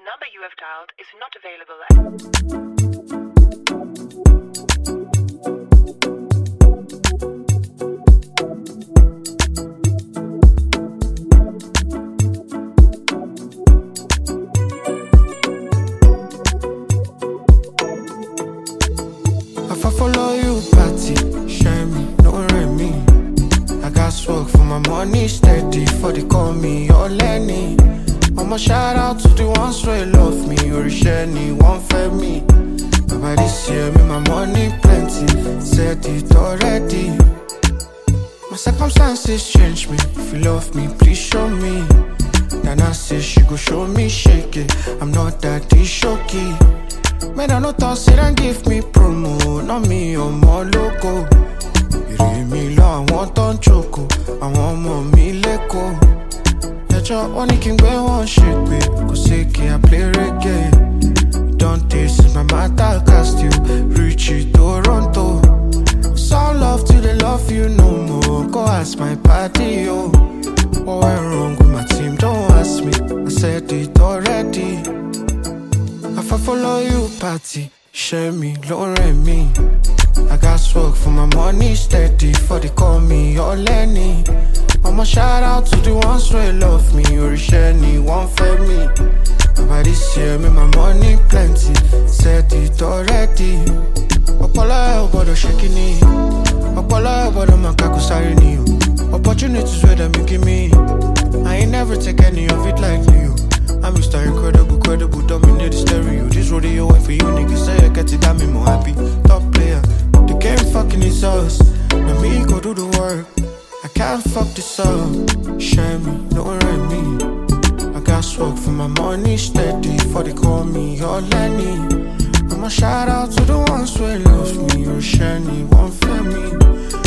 number you have dialed is not available. If I follow you, party, share me, no remi. I got work for my money steady, for they call me your Lenny. I'ma shout out to the ones who love me, or Shani, one for me. But by this year, me my money plenty, said it already. My circumstances change me, if you love me, please show me. Nana says she go show me, shake it, I'm not that shocky. Man, I no thought say and give me promo, not me or more logo. You read me low, I want on choco, I want more me let go. Your only king we won't shake me, cause I play reggae. You don't taste my matter, cast you, reach it Toronto. Some love till they love you no more, go ask my party, yo. What went wrong with my team, don't ask me, I said it already. If I follow you, party, share me, loan me. I got work for my money steady, for they call me your Lenny. I'ma shout out to the ones who love me, or Shani, one for me. But by this year, me my money plenty, said it already. Opala obodo shaking it, Opala obodo makaku sarini. Opportunities where they making me, I ain't never take any of it lightly. I'm Mr. Incredible, credible, dominate the stereo. This rodeo wait for you, niggas say I get it, that me more happy. Top player, the game fucking is us. Now me go do the work. I can't fuck this up. Share me, don't rent me. I got work for my money steady, for they call me your Lenny. I'ma shout out to the ones who love me, or Shani, one for me.